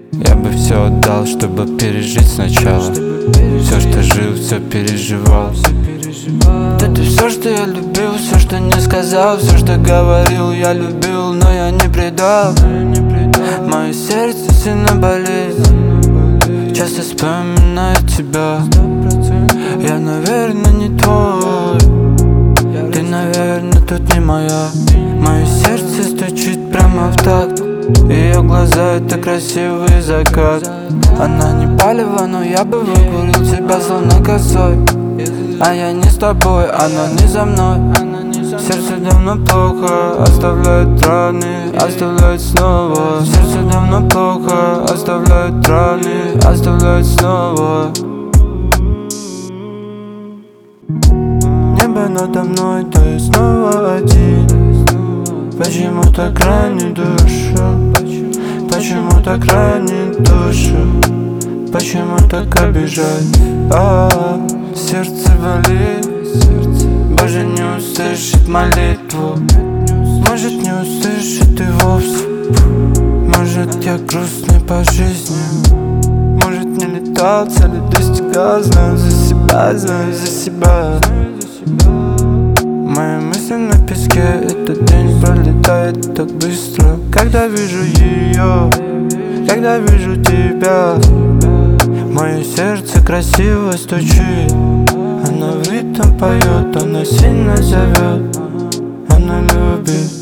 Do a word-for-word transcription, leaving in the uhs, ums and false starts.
Я бы все отдал, чтобы пережить сначала. Все, что жил, все переживал. Это все, что я любил, все, что не сказал, все, что говорил, я любил, но я не предал. Мое сердце сильно болит, часто вспоминаю тебя. Я, наверное, не твой, ты, наверное, тут не моя. Мое сердце стучит прямо в такт, ее глаза — это красивый закат. Она не палево, но я бы выкурил тебя словно косой. А я не с тобой, она не за мной. Сердце давно плохо, оставляет раны, оставляет снова. Сердце давно плохо, оставляет раны, оставляет снова. Небо надо мной, то я снова один. Почему так ранит душу? Почему так ранит душу? Почему так обижать? А, сердце болит. Боже, не услышит молитву. Может, не услышит и вовсе. Может, я грустный по жизни. Может, не летал, цели достигал. Знаю за себя, знаю за себя. Мои мысли на песке, этот день пролетает так быстро. Когда вижу ее, когда вижу тебя, мое сердце красиво стучит. Она в ритм поет, она сильно зовет, она любит.